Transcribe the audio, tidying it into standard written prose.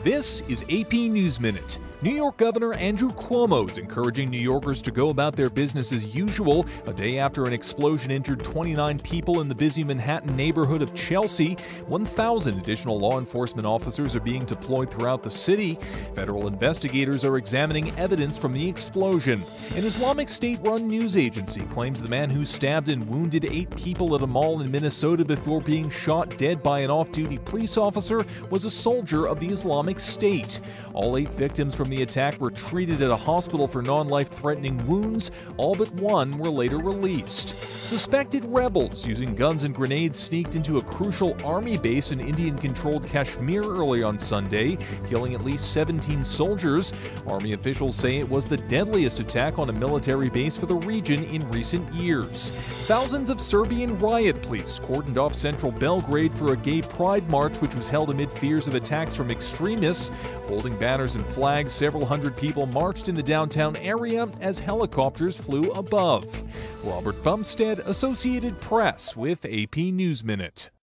This is AP News Minute. New York Governor Andrew Cuomo is encouraging New Yorkers to go about their business as usual a day after an explosion injured 29 people in the busy Manhattan neighborhood of Chelsea. 1,000 additional law enforcement officers are being deployed throughout the city. Federal investigators are examining evidence from the explosion. An Islamic State-run news agency claims the man who stabbed and wounded 8 people at a mall in Minnesota before being shot dead by an off-duty police officer was a soldier of the Islamic State. All 8 victims from the attack were treated at a hospital for non-life-threatening wounds. All but one were later released. Suspected rebels using guns and grenades sneaked into a crucial army base in Indian-controlled Kashmir early on Sunday, killing at least 17 soldiers. Army officials say it was the deadliest attack on a military base for the region in recent years. Thousands of Serbian riot police cordoned off central Belgrade for a gay pride march, which was held amid fears of attacks from extremists. Holding banners and flags, several hundred people marched in the downtown area as helicopters flew above. Robert Bumstead, Associated Press, with AP News Minute.